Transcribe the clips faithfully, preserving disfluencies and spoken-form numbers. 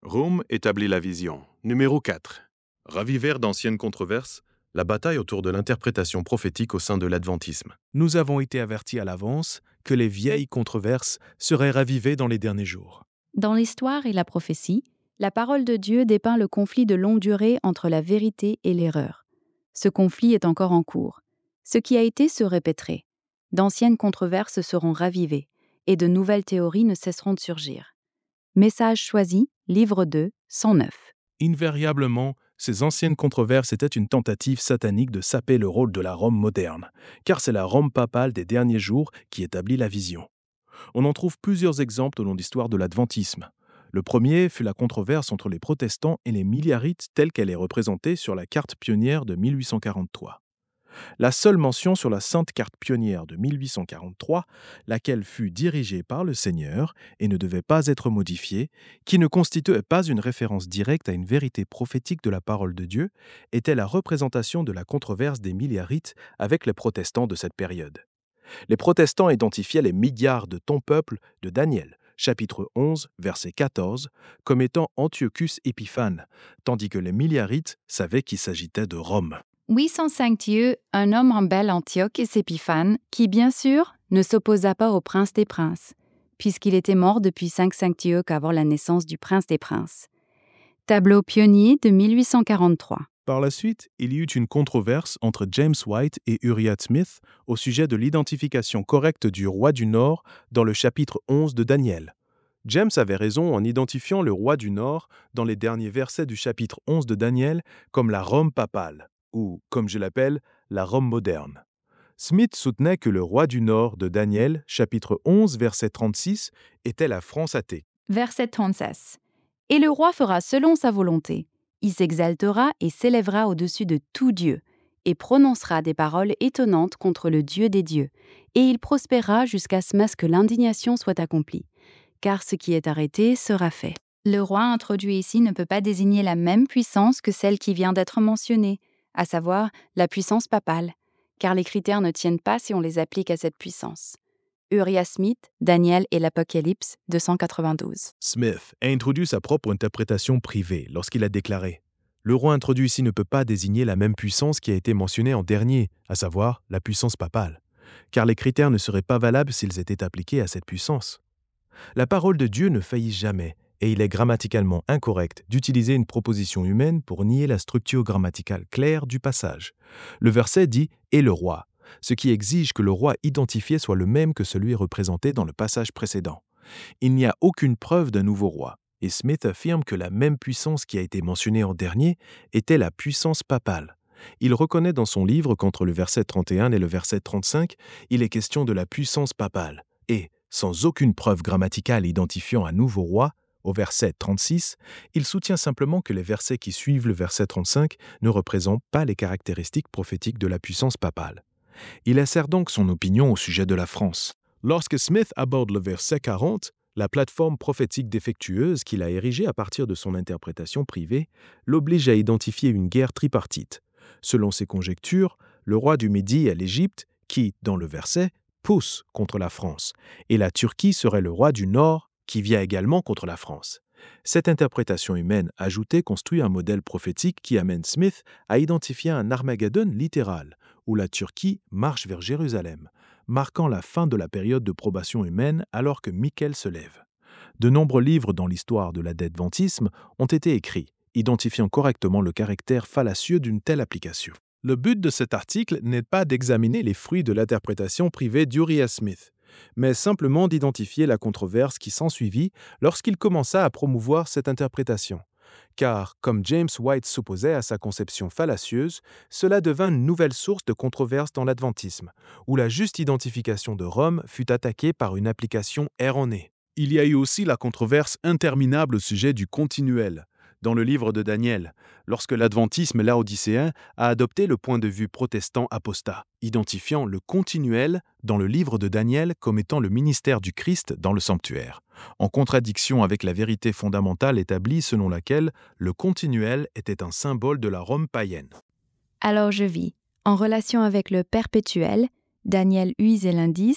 Rome établit la vision. Numéro quatre. Ravivèrent d'anciennes controverses, la bataille autour de l'interprétation prophétique au sein de l'adventisme. Nous avons été avertis à l'avance que les vieilles controverses seraient ravivées dans les derniers jours. Dans l'histoire et la prophétie, la parole de Dieu dépeint le conflit de longue durée entre la vérité et l'erreur. Ce conflit est encore en cours. Ce qui a été se répéterait. D'anciennes controverses seront ravivées et de nouvelles théories ne cesseront de surgir. Message choisi, livre deux, cent neuf. Invariablement, ces anciennes controverses étaient une tentative satanique de saper le rôle de la Rome moderne, car c'est la Rome papale des derniers jours qui établit la vision. On en trouve plusieurs exemples au long de l'histoire de l'adventisme. Le premier fut la controverse entre les protestants et les milliarites telle qu'elle est représentée sur la carte pionnière de mille huit cent quarante-trois. La seule mention sur la Sainte Carte pionnière de mille huit cent quarante-trois, laquelle fut dirigée par le Seigneur et ne devait pas être modifiée, qui ne constituait pas une référence directe à une vérité prophétique de la parole de Dieu, était la représentation de la controverse des milliarites avec les protestants de cette période. Les protestants identifiaient les milliards de ton peuple de Daniel, chapitre onze, verset quatorze, comme étant Antiochus Épiphane, tandis que les milliarites savaient qu'il s'agitait de Rome. huit cent cinq Dieu, un homme en belle Antioche et Épiphane, qui bien sûr ne s'opposa pas au prince des princes, puisqu'il était mort depuis cinq cents avant la naissance du prince des princes. Tableau pionnier de mille huit cent quarante-trois. Par la suite, il y eut une controverse entre James White et Uriah Smith au sujet de l'identification correcte du roi du Nord dans le chapitre onze de Daniel. James avait raison en identifiant le roi du Nord dans les derniers versets du chapitre onze de Daniel comme la Rome papale, ou, comme je l'appelle, la Rome moderne. Smith soutenait que le roi du Nord de Daniel, chapitre onze, verset trente-six, était la France athée. Verset trente-six. Et le roi fera selon sa volonté. Il s'exaltera et s'élèvera au-dessus de tout Dieu, et prononcera des paroles étonnantes contre le Dieu des dieux, et il prospérera jusqu'à ce que l'indignation soit accomplie. Car ce qui est arrêté sera fait. Le roi introduit ici ne peut pas désigner la même puissance que celle qui vient d'être mentionnée, à savoir la puissance papale, car les critères ne tiennent pas si on les applique à cette puissance. Uriah Smith, Daniel et l'Apocalypse, deux cent quatre-vingt-douze. Smith a introduit sa propre interprétation privée lorsqu'il a déclaré « Le roi introduit ici ne peut pas désigner la même puissance qui a été mentionnée en dernier, à savoir la puissance papale, car les critères ne seraient pas valables s'ils étaient appliqués à cette puissance. La parole de Dieu ne faillit jamais, et il est grammaticalement incorrect d'utiliser une proposition humaine pour nier la structure grammaticale claire du passage. Le verset dit « et le roi », ce qui exige que le roi identifié soit le même que celui représenté dans le passage précédent. Il n'y a aucune preuve d'un nouveau roi, et Smith affirme que la même puissance qui a été mentionnée en dernier était la puissance papale. Il reconnaît dans son livre qu'entre le verset trente et un et le verset trente-cinq, il est question de la puissance papale, et, sans aucune preuve grammaticale identifiant un nouveau roi, au verset trente-six, il soutient simplement que les versets qui suivent le verset trente-cinq ne représentent pas les caractéristiques prophétiques de la puissance papale. Il assère donc son opinion au sujet de la France. Lorsque Smith aborde le verset quarante, la plateforme prophétique défectueuse qu'il a érigée à partir de son interprétation privée l'oblige à identifier une guerre tripartite. Selon ses conjectures, le roi du Midi est l'Égypte qui, dans le verset, pousse contre la France, et la Turquie serait le roi du Nord qui vient également contre la France. Cette interprétation humaine ajoutée construit un modèle prophétique qui amène Smith à identifier un Armageddon littéral, où la Turquie marche vers Jérusalem, marquant la fin de la période de probation humaine alors que Michael se lève. De nombreux livres dans l'histoire de l'adventisme ont été écrits, identifiant correctement le caractère fallacieux d'une telle application. Le but de cet article n'est pas d'examiner les fruits de l'interprétation privée d'Uriah Smith, mais simplement d'identifier la controverse qui s'ensuivit lorsqu'il commença à promouvoir cette interprétation. Car, comme James White s'opposait à sa conception fallacieuse, cela devint une nouvelle source de controverse dans l'adventisme, où la juste identification de Rome fut attaquée par une application erronée. Il y a eu aussi la controverse interminable au sujet du continuel, dans le livre de Daniel, lorsque l'adventisme laodicéen a adopté le point de vue protestant apostat, identifiant le continuel dans le livre de Daniel comme étant le ministère du Christ dans le sanctuaire, en contradiction avec la vérité fondamentale établie selon laquelle le continuel était un symbole de la Rome païenne. Alors je vis, en relation avec le perpétuel, Daniel use l'indice,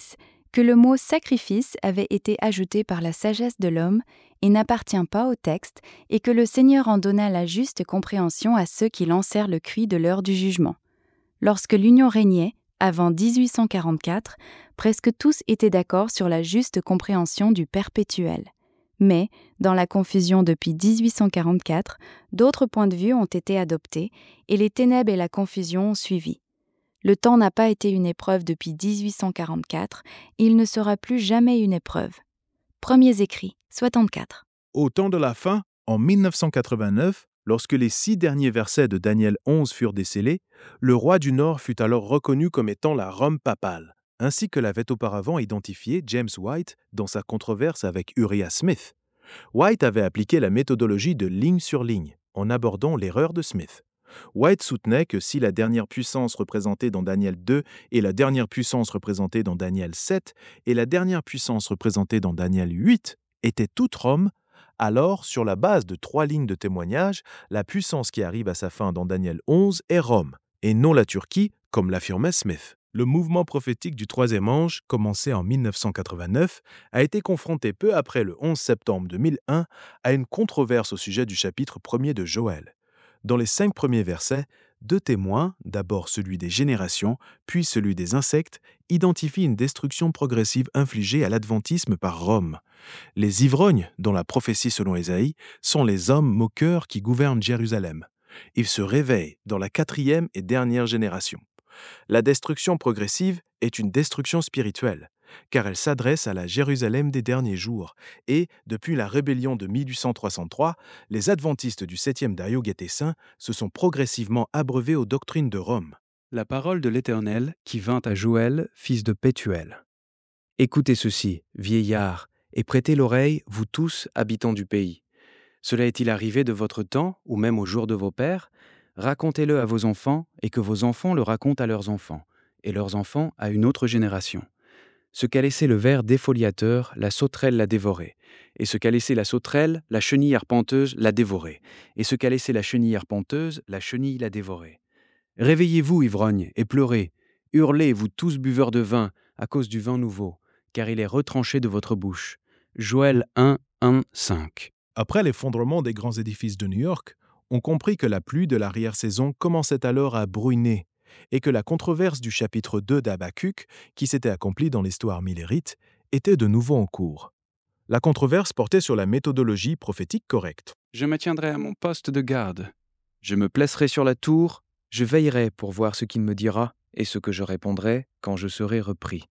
que le mot sacrifice avait été ajouté par la sagesse de l'homme et n'appartient pas au texte, et que le Seigneur en donna la juste compréhension à ceux qui lancèrent le cri de l'heure du jugement. Lorsque l'Union régnait, avant dix-huit cent quarante-quatre, presque tous étaient d'accord sur la juste compréhension du perpétuel. Mais, dans la confusion depuis dix-huit cent quarante-quatre, d'autres points de vue ont été adoptés, et les ténèbres et la confusion ont suivi. Le temps n'a pas été une épreuve depuis dix-huit cent quarante-quatre, et il ne sera plus jamais une épreuve. Premiers écrits, soixante-quatre. Au temps de la fin, en mille neuf cent quatre-vingt-neuf, lorsque les six derniers versets de Daniel onze furent décellés, le roi du Nord fut alors reconnu comme étant la Rome papale, ainsi que l'avait auparavant identifié James White dans sa controverse avec Uriah Smith. White avait appliqué la méthodologie de ligne sur ligne, en abordant l'erreur de Smith. White soutenait que si la dernière puissance représentée dans Daniel deux et la dernière puissance représentée dans Daniel sept et la dernière puissance représentée dans Daniel huit étaient toutes Rome, alors, sur la base de trois lignes de témoignage, la puissance qui arrive à sa fin dans Daniel onze est Rome, et non la Turquie, comme l'affirmait Smith. Le mouvement prophétique du troisième ange, commencé en mille neuf cent quatre-vingt-neuf, a été confronté peu après le onze septembre deux mille un à une controverse au sujet du chapitre premier de Joël. Dans les cinq premiers versets, deux témoins, d'abord celui des générations, puis celui des insectes, identifient une destruction progressive infligée à l'adventisme par Rome. Les ivrognes, dont la prophétie selon Ésaïe, sont les hommes moqueurs qui gouvernent Jérusalem. Ils se réveillent dans la quatrième et dernière génération. La destruction progressive est une destruction spirituelle, car elle s'adresse à la Jérusalem des derniers jours, et, depuis la rébellion de mille huit cent soixante-trois, les adventistes du septième Dariogété-Saint se sont progressivement abreuvés aux doctrines de Rome. La parole de l'Éternel qui vint à Joël, fils de Pétuel. Écoutez ceci, vieillards, et prêtez l'oreille, vous tous, habitants du pays. Cela est-il arrivé de votre temps, ou même au jour de vos pères? Racontez-le à vos enfants, et que vos enfants le racontent à leurs enfants, et leurs enfants à une autre génération. Ce qu'a laissé le ver défoliateur, la sauterelle l'a dévoré. Et ce qu'a laissé la sauterelle, la chenille arpenteuse l'a dévoré. Et ce qu'a laissé la chenille arpenteuse, la chenille l'a dévoré. Réveillez-vous, ivrognes, et pleurez. Hurlez, vous tous buveurs de vin, à cause du vin nouveau, car il est retranché de votre bouche. Joël un, un, cinq. Après l'effondrement des grands édifices de New York, on comprit que la pluie de l'arrière-saison commençait alors à bruiner, et que la controverse du chapitre deux d'Habacuc, qui s'était accomplie dans l'histoire millérite, était de nouveau en cours. La controverse portait sur la méthodologie prophétique correcte. Je me tiendrai à mon poste de garde. Je me placerai sur la tour, je veillerai pour voir ce qu'il me dira et ce que je répondrai quand je serai repris.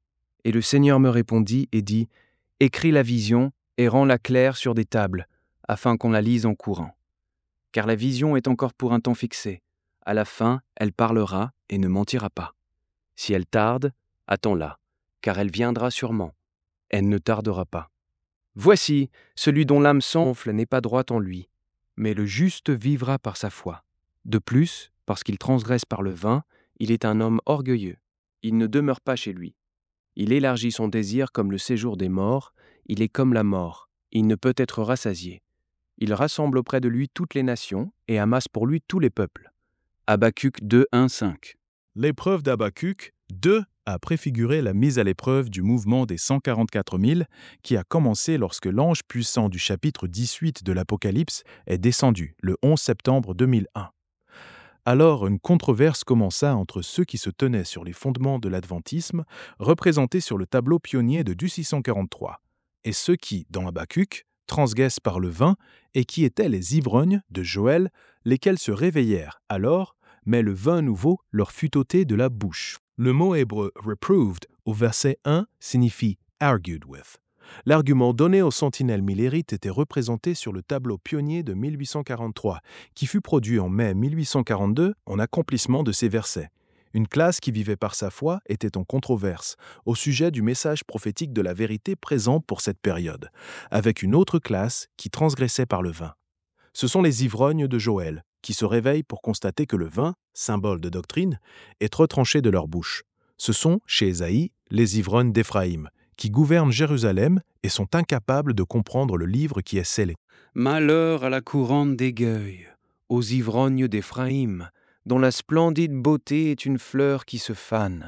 Et le Seigneur me répondit et dit, « Écris la vision et rends-la claire sur des tables, afin qu'on la lise en courant. Car la vision est encore pour un temps fixé. À la fin, elle parlera et ne mentira pas. Si elle tarde, attends-la, car elle viendra sûrement. Elle ne tardera pas. Voici, celui dont l'âme s'enfle n'est pas droit en lui, mais le juste vivra par sa foi. De plus, parce qu'il transgresse par le vin, il est un homme orgueilleux. Il ne demeure pas chez lui. Il élargit son désir comme le séjour des morts, il est comme la mort, il ne peut être rassasié. Il rassemble auprès de lui toutes les nations et amasse pour lui tous les peuples. Habacuc deux, un, cinq. L'épreuve d'Habacuc deux a préfiguré la mise à l'épreuve du mouvement des cent quarante-quatre mille qui a commencé lorsque l'ange puissant du chapitre dix-huit de l'Apocalypse est descendu le onze septembre deux mille un. Alors une controverse commença entre ceux qui se tenaient sur les fondements de l'adventisme, représentés sur le tableau pionnier de six cent quarante-trois, et ceux qui, dans Habacuc, transgressent par le vin et qui étaient les ivrognes de Joël, lesquels se réveillèrent alors, mais le vin nouveau leur fut ôté de la bouche. Le mot hébreu « reproved » au verset un signifie « argued with ». L'argument donné aux sentinelles millérites était représenté sur le tableau pionnier de mille huit cent quarante-trois, qui fut produit en mai mille huit cent quarante-deux en accomplissement de ces versets. Une classe qui vivait par sa foi était en controverse au sujet du message prophétique de la vérité présent pour cette période, avec une autre classe qui transgressait par le vin. Ce sont les ivrognes de Joël, qui se réveillent pour constater que le vin, symbole de doctrine, est retranché de leur bouche. Ce sont, chez Ésaïe, les ivrognes d'Éphraïm, qui gouvernent Jérusalem et sont incapables de comprendre le livre qui est scellé. Malheur à la couronne d'Égueil, aux ivrognes d'Éphraïm, dont la splendide beauté est une fleur qui se fane,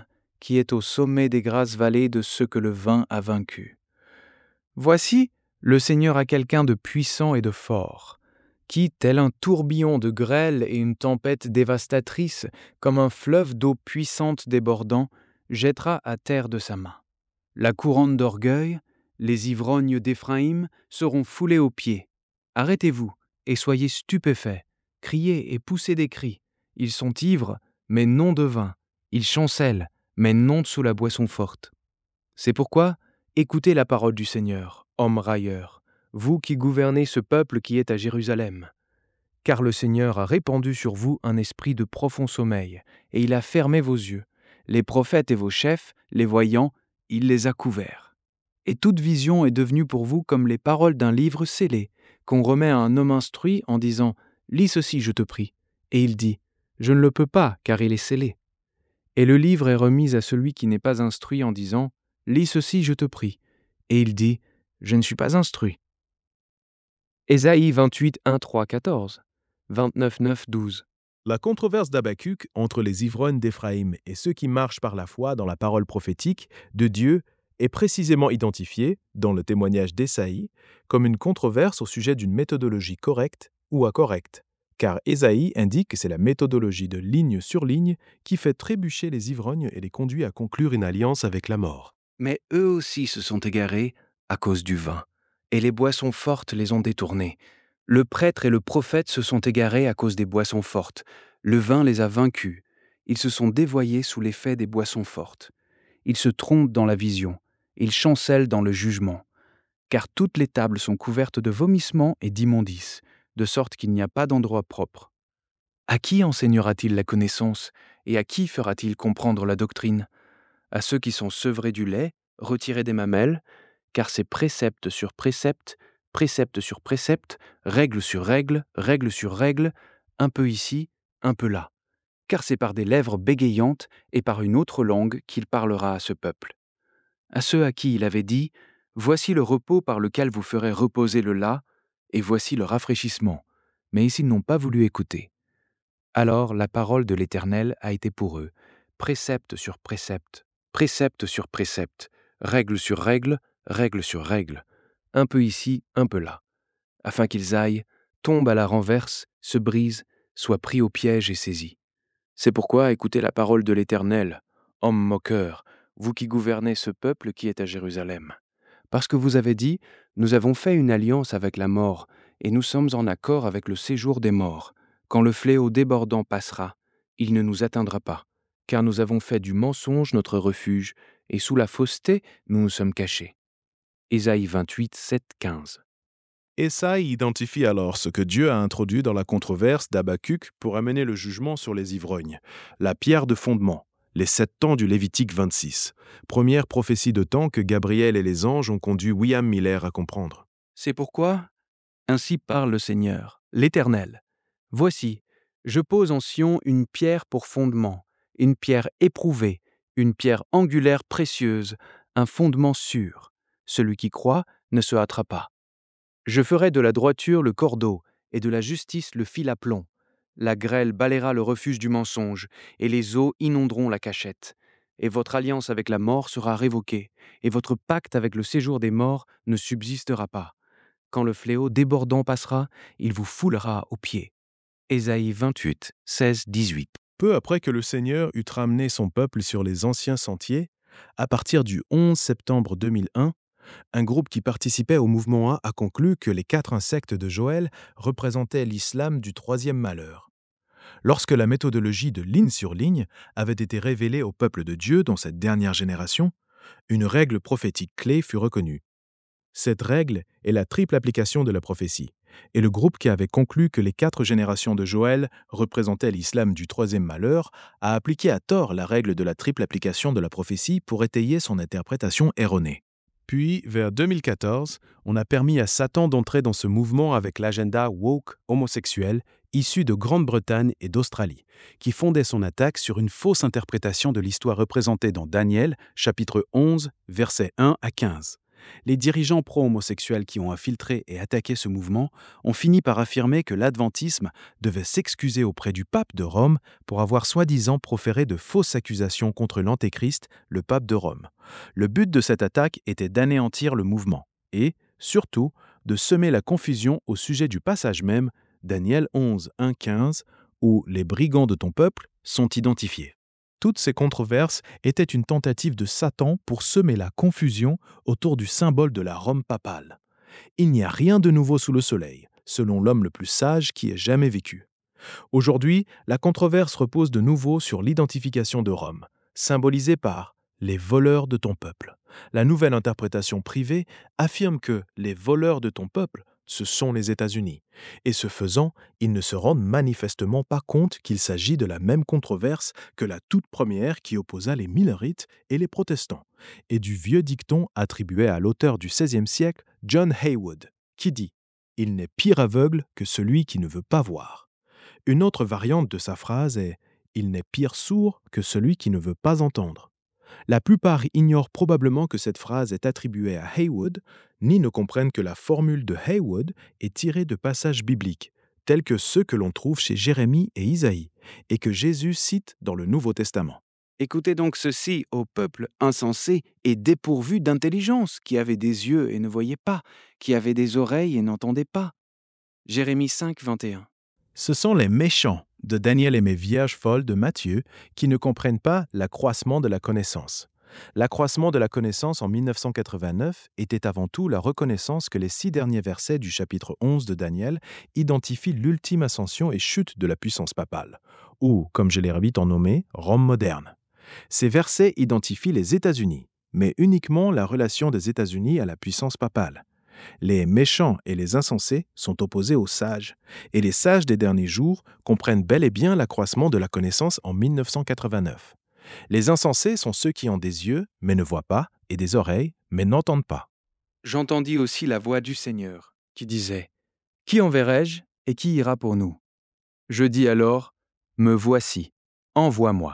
qui est au sommet des grasses vallées de ceux que le vin a vaincus. Voici, le Seigneur a quelqu'un de puissant et de fort, qui, tel un tourbillon de grêle et une tempête dévastatrice, comme un fleuve d'eau puissante débordant, jettera à terre de sa main. La couronne d'orgueil, les ivrognes d'Éphraïm seront foulés aux pieds. Arrêtez-vous et soyez stupéfaits, criez et poussez des cris. Ils sont ivres, mais non de vin. Ils chancellent, mais non sous la boisson forte. C'est pourquoi, écoutez la parole du Seigneur, homme railleur, vous qui gouvernez ce peuple qui est à Jérusalem. Car le Seigneur a répandu sur vous un esprit de profond sommeil, et il a fermé vos yeux. Les prophètes et vos chefs, les voyant, il les a couverts. Et toute vision est devenue pour vous comme les paroles d'un livre scellé, qu'on remet à un homme instruit en disant « Lis ceci, je te prie ». Et il dit « Je ne le peux pas, car il est scellé ». Et le livre est remis à celui qui n'est pas instruit en disant « Lis ceci, je te prie ». Et il dit « Je ne suis pas instruit ». Ésaïe vingt-huit, un, trois, quatorze, vingt-neuf, neuf, douze. La controverse d'Habacuc entre les ivrognes d'Éphraïm et ceux qui marchent par la foi dans la parole prophétique de Dieu est précisément identifiée, dans le témoignage d'Ésaïe, comme une controverse au sujet d'une méthodologie correcte ou incorrecte, car Ésaïe indique que c'est la méthodologie de ligne sur ligne qui fait trébucher les ivrognes et les conduit à conclure une alliance avec la mort. Mais eux aussi se sont égarés à cause du vin, et les boissons fortes les ont détournés. Le prêtre et le prophète se sont égarés à cause des boissons fortes. Le vin les a vaincus. Ils se sont dévoyés sous l'effet des boissons fortes. Ils se trompent dans la vision. Ils chancellent dans le jugement. Car toutes les tables sont couvertes de vomissements et d'immondices, de sorte qu'il n'y a pas d'endroit propre. À qui enseignera-t-il la connaissance, et à qui fera-t-il comprendre la doctrine ? À ceux qui sont sevrés du lait, retirés des mamelles, car c'est précepte sur précepte, précepte sur précepte, règle sur règle, règle sur règle, un peu ici, un peu là. Car c'est par des lèvres bégayantes et par une autre langue qu'il parlera à ce peuple. À ceux à qui il avait dit « Voici le repos par lequel vous ferez reposer le lac, et voici le rafraîchissement. » Mais ils n'ont pas voulu écouter. Alors la parole de l'Éternel a été pour eux, précepte sur précepte, précepte sur précepte, règle sur règle, règle sur règle, un peu ici, un peu là, afin qu'ils aillent, tombent à la renverse, se brisent, soient pris au piège et saisis. C'est pourquoi écoutez la parole de l'Éternel, homme moqueur, vous qui gouvernez ce peuple qui est à Jérusalem. Parce que vous avez dit, nous avons fait une alliance avec la mort, et nous sommes en accord avec le séjour des morts. Quand le fléau débordant passera, il ne nous atteindra pas, car nous avons fait du mensonge notre refuge, et sous la fausseté nous nous sommes cachés. Ésaïe vingt-huit, sept, quinze. Ésaïe identifie alors ce que Dieu a introduit dans la controverse d'Habacuc pour amener le jugement sur les ivrognes, la pierre de fondement, les sept temps du Lévitique vingt-six, première prophétie de temps que Gabriel et les anges ont conduit William Miller à comprendre. C'est pourquoi, ainsi parle le Seigneur, l'Éternel. Voici, je pose en Sion une pierre pour fondement, une pierre éprouvée, une pierre angulaire précieuse, un fondement sûr. Celui qui croit ne se hâtera pas. Je ferai de la droiture le cordeau, et de la justice le fil à plomb. La grêle balayera le refuge du mensonge, et les eaux inonderont la cachette. Et votre alliance avec la mort sera révoquée, et votre pacte avec le séjour des morts ne subsistera pas. Quand le fléau débordant passera, il vous foulera aux pieds. Ésaïe vingt-huit, seize, dix-huit. Peu après que le Seigneur eut ramené son peuple sur les anciens sentiers, à partir du onze septembre deux mille un, un groupe qui participait au mouvement A a conclu que les quatre insectes de Joël représentaient l'islam du troisième malheur. Lorsque la méthodologie de ligne sur ligne avait été révélée au peuple de Dieu dans cette dernière génération, une règle prophétique clé fut reconnue. Cette règle est la triple application de la prophétie, et le groupe qui avait conclu que les quatre générations de Joël représentaient l'islam du troisième malheur a appliqué à tort la règle de la triple application de la prophétie pour étayer son interprétation erronée. Puis, vers deux mille quatorze, on a permis à Satan d'entrer dans ce mouvement avec l'agenda woke homosexuel issu de Grande-Bretagne et d'Australie, qui fondait son attaque sur une fausse interprétation de l'histoire représentée dans Daniel, chapitre onze, versets un à quinze. Les dirigeants pro-homosexuels qui ont infiltré et attaqué ce mouvement ont fini par affirmer que l'adventisme devait s'excuser auprès du pape de Rome pour avoir soi-disant proféré de fausses accusations contre l'antéchrist, le pape de Rome. Le but de cette attaque était d'anéantir le mouvement et, surtout, de semer la confusion au sujet du passage même, Daniel onze, un à quinze, où les brigands de ton peuple sont identifiés. Toutes ces controverses étaient une tentative de Satan pour semer la confusion autour du symbole de la Rome papale. Il n'y a rien de nouveau sous le soleil, selon l'homme le plus sage qui ait jamais vécu. Aujourd'hui, la controverse repose de nouveau sur l'identification de Rome, symbolisée par les voleurs de ton peuple. La nouvelle interprétation privée affirme que les voleurs de ton peuple, ce sont les États-Unis. Et ce faisant, ils ne se rendent manifestement pas compte qu'il s'agit de la même controverse que la toute première qui opposa les Millerites et les protestants, et du vieux dicton attribué à l'auteur du seizième siècle, John Haywood, qui dit « Il n'est pire aveugle que celui qui ne veut pas voir ». Une autre variante de sa phrase est « Il n'est pire sourd que celui qui ne veut pas entendre ». La plupart ignorent probablement que cette phrase est attribuée à Haywood, ni ne comprennent que la formule de Haywood est tirée de passages bibliques, tels que ceux que l'on trouve chez Jérémie et Isaïe, et que Jésus cite dans le Nouveau Testament. Écoutez donc ceci, ô peuple insensé et dépourvu d'intelligence, qui avait des yeux et ne voyait pas, qui avait des oreilles et n'entendait pas. Jérémie cinq, vingt et un. Ce sont les méchants de Daniel et mes vierges folles de Matthieu qui ne comprennent pas l'accroissement de la connaissance. L'accroissement de la connaissance en mille neuf cent quatre-vingt-neuf était avant tout la reconnaissance que les six derniers versets du chapitre onze de Daniel identifient l'ultime ascension et chute de la puissance papale, ou, comme je l'ai vite en nommé, Rome moderne. Ces versets identifient les États-Unis, mais uniquement la relation des États-Unis à la puissance papale. Les méchants et les insensés sont opposés aux sages, et les sages des derniers jours comprennent bel et bien l'accroissement de la connaissance en mille neuf cent quatre-vingt-neuf. Les insensés sont ceux qui ont des yeux, mais ne voient pas, et des oreilles, mais n'entendent pas. J'entendis aussi la voix du Seigneur, qui disait « Qui enverrai-je et qui ira pour nous ?» Je dis alors « Me voici, envoie-moi. »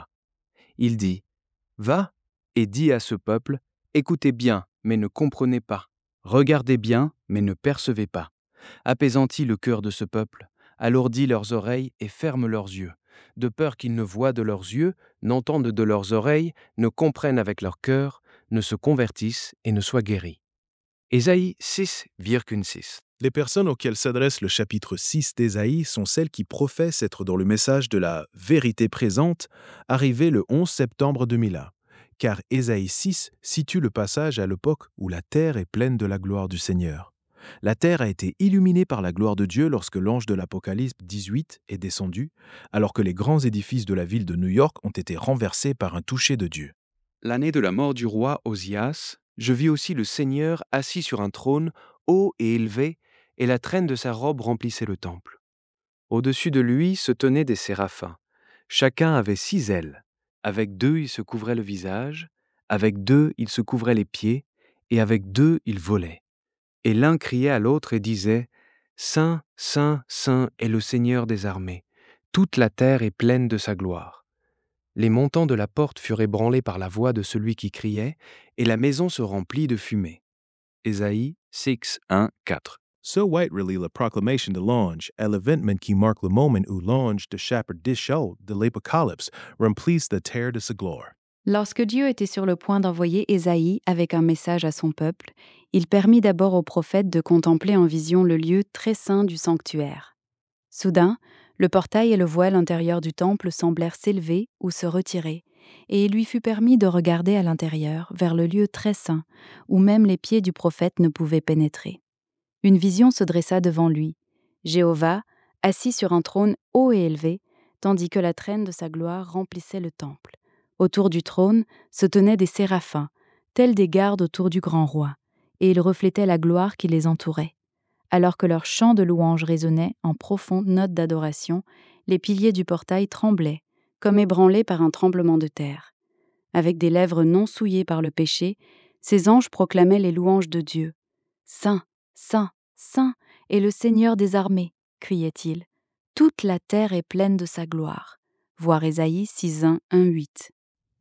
Il dit « Va et dis à ce peuple, écoutez bien, mais ne comprenez pas. Regardez bien, mais ne percevez pas. Apaisantis le cœur de ce peuple, alourdis leurs oreilles et ferme leurs yeux, de peur qu'ils ne voient de leurs yeux, n'entendent de leurs oreilles, ne comprennent avec leur cœur, ne se convertissent et ne soient guéris. » Ésaïe six, six. Les personnes auxquelles s'adresse le chapitre six d'Ésaïe sont celles qui professent être dans le message de la « vérité présente » arrivé le onze septembre deux mille un. Car Ésaïe six situe le passage à l'époque où la terre est pleine de la gloire du Seigneur. La terre a été illuminée par la gloire de Dieu lorsque l'ange de l'Apocalypse dix-huit est descendu, alors que les grands édifices de la ville de New York ont été renversés par un toucher de Dieu. L'année de la mort du roi Osias, je vis aussi le Seigneur assis sur un trône, haut et élevé, et la traîne de sa robe remplissait le temple. Au-dessus de lui se tenaient des séraphins. Chacun avait six ailes. Avec deux, il se couvrait le visage, avec deux, il se couvrait les pieds, et avec deux, il volait. Et l'un criait à l'autre et disait « Saint, Saint, Saint est le Seigneur des armées. Toute la terre est pleine de sa gloire. » Les montants de la porte furent ébranlés par la voix de celui qui criait, et la maison se remplit de fumée. Ésaïe six, un, quatre. So white-really la proclamation de l'ange est l'événement qui marque le moment où l'ange de chapitre dix de l'Apocalypse remplisse la terre de sa gloire. Lorsque Dieu était sur le point d'envoyer Ésaïe avec un message à son peuple, il permit d'abord au prophète de contempler en vision le lieu très saint du sanctuaire. Soudain, le portail et le voile intérieur du temple semblèrent s'élever ou se retirer, et il lui fut permis de regarder à l'intérieur, vers le lieu très saint, où même les pieds du prophète ne pouvaient pénétrer. Une vision se dressa devant lui, Jéhovah, assis sur un trône haut et élevé, tandis que la traîne de sa gloire remplissait le temple. Autour du trône se tenaient des séraphins, tels des gardes autour du grand roi, et ils reflétaient la gloire qui les entourait. Alors que leur chant de louange résonnait en profonde note d'adoration, les piliers du portail tremblaient, comme ébranlés par un tremblement de terre. Avec des lèvres non souillées par le péché, ces anges proclamaient les louanges de Dieu. « Saint, Saint, Saint est le Seigneur des armées !» criait-il. « Toute la terre est pleine de sa gloire. » Voir Ésaïe six, un, un, huit.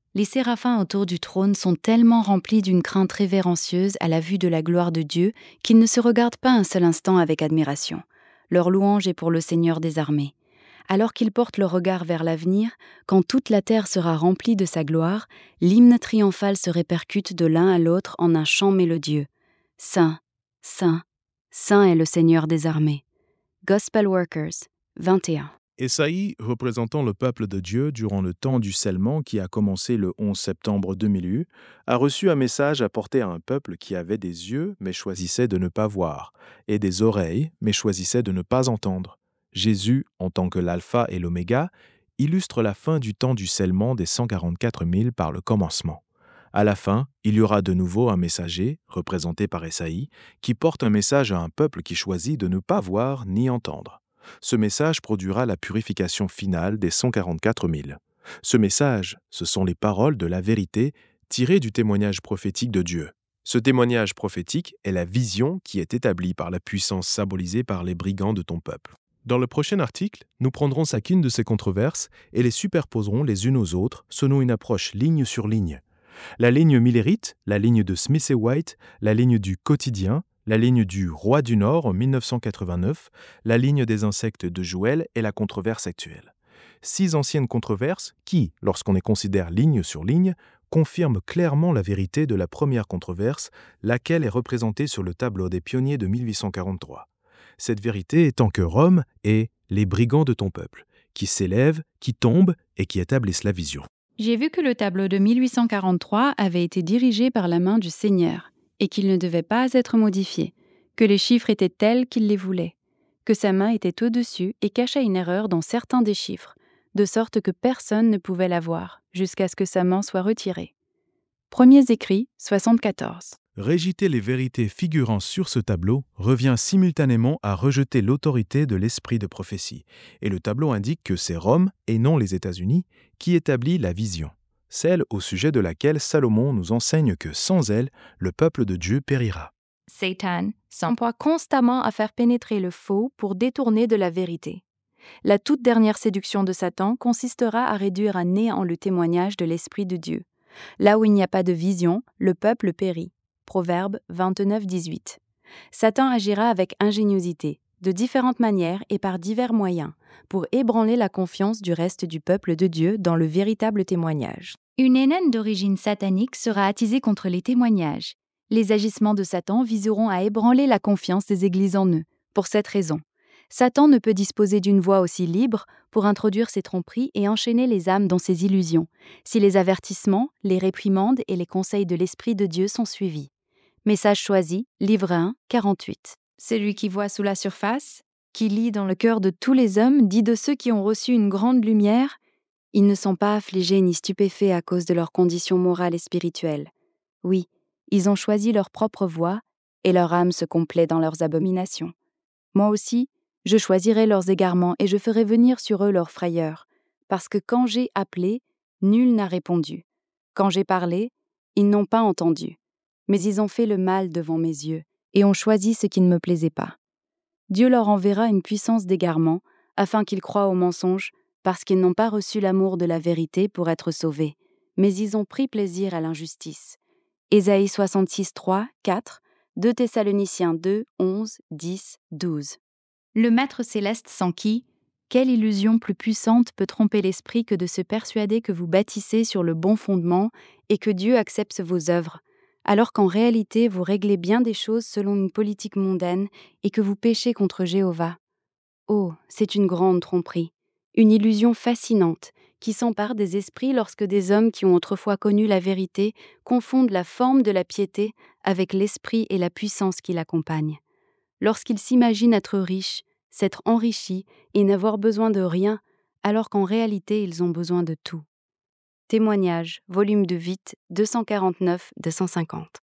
Les séraphins autour du trône sont tellement remplis d'une crainte révérencieuse à la vue de la gloire de Dieu qu'ils ne se regardent pas un seul instant avec admiration. Leur louange est pour le Seigneur des armées. Alors qu'ils portent le regard vers l'avenir, quand toute la terre sera remplie de sa gloire, l'hymne triomphal se répercute de l'un à l'autre en un chant mélodieux. Saint, Saint, Saint est le Seigneur des armées. Gospel Workers, vingt et un. Ésaïe, représentant le peuple de Dieu durant le temps du scellement qui a commencé le onze septembre deux mille un, a reçu un message apporté à un peuple qui avait des yeux mais choisissait de ne pas voir, et des oreilles mais choisissait de ne pas entendre. Jésus, en tant que l'alpha et l'oméga, illustre la fin du temps du scellement des cent quarante-quatre mille par le commencement. À la fin, il y aura de nouveau un messager, représenté par Ésaïe, qui porte un message à un peuple qui choisit de ne pas voir ni entendre. Ce message produira la purification finale des cent quarante-quatre mille. Ce message, ce sont les paroles de la vérité tirées du témoignage prophétique de Dieu. Ce témoignage prophétique est la vision qui est établie par la puissance symbolisée par les brigands de ton peuple. Dans le prochain article, nous prendrons chacune de ces controverses et les superposerons les unes aux autres selon une approche ligne sur ligne. La ligne millérite, la ligne de Smith et White, la ligne du quotidien, la ligne du Roi du Nord en mille neuf cent quatre-vingt-neuf, la ligne des insectes de Joël et la controverse actuelle. Six anciennes controverses qui, lorsqu'on les considère ligne sur ligne, confirment clairement la vérité de la première controverse, laquelle est représentée sur le tableau des pionniers de mille huit cent quarante-trois. Cette vérité étant que Rome est les brigands de ton peuple, qui s'élèvent, qui tombent et qui établissent la vision. J'ai vu que le tableau de mille huit cent quarante-trois avait été dirigé par la main du Seigneur et qu'il ne devait pas être modifié, que les chiffres étaient tels qu'il les voulait, que sa main était au-dessus et cachait une erreur dans certains des chiffres, de sorte que personne ne pouvait la voir, jusqu'à ce que sa main soit retirée. Premiers écrits, soixante-quatorze. Rejeter les vérités figurant sur ce tableau revient simultanément à rejeter l'autorité de l'esprit de prophétie, et le tableau indique que c'est Rome, et non les États-Unis, qui établit la vision, celle au sujet de laquelle Salomon nous enseigne que sans elle, le peuple de Dieu périra. Satan s'emploie constamment à faire pénétrer le faux pour détourner de la vérité. La toute dernière séduction de Satan consistera à réduire à néant le témoignage de l'Esprit de Dieu. Là où il n'y a pas de vision, le peuple périt. Proverbe vingt-neuf dix-huit. Satan agira avec ingéniosité, de différentes manières et par divers moyens, pour ébranler la confiance du reste du peuple de Dieu dans le véritable témoignage. Une haine d'origine satanique sera attisée contre les témoignages. Les agissements de Satan viseront à ébranler la confiance des églises en eux. Pour cette raison, Satan ne peut disposer d'une voie aussi libre pour introduire ses tromperies et enchaîner les âmes dans ses illusions, si les avertissements, les réprimandes et les conseils de l'Esprit de Dieu sont suivis. Message choisi, livre un, quarante-huit. Celui qui voit sous la surface, qui lit dans le cœur de tous les hommes, dit de ceux qui ont reçu une grande lumière, ils ne sont pas affligés ni stupéfaits à cause de leur condition morale et spirituelle. Oui, ils ont choisi leur propre voie, et leur âme se complaît dans leurs abominations. Moi aussi, je choisirai leurs égarements et je ferai venir sur eux leur frayeur, parce que quand j'ai appelé, nul n'a répondu. Quand j'ai parlé, ils n'ont pas entendu. Mais ils ont fait le mal devant mes yeux et ont choisi ce qui ne me plaisait pas. Dieu leur enverra une puissance d'égarement, afin qu'ils croient au mensonge, parce qu'ils n'ont pas reçu l'amour de la vérité pour être sauvés, mais ils ont pris plaisir à l'injustice. Ésaïe soixante-six, trois, quatre, deux Thessaloniciens deux, onze, dix, douze. Le Maître céleste sans qui, quelle illusion plus puissante peut tromper l'esprit que de se persuader que vous bâtissez sur le bon fondement et que Dieu accepte vos œuvres, alors qu'en réalité vous réglez bien des choses selon une politique mondaine et que vous péchez contre Jéhovah. Oh, c'est une grande tromperie, une illusion fascinante qui s'empare des esprits lorsque des hommes qui ont autrefois connu la vérité confondent la forme de la piété avec l'esprit et la puissance qui l'accompagnent. Lorsqu'ils s'imaginent être riches, s'être enrichis et n'avoir besoin de rien, alors qu'en réalité ils ont besoin de tout. Témoignage, volume de Vite, deux cent quarante-neuf deux cent cinquante.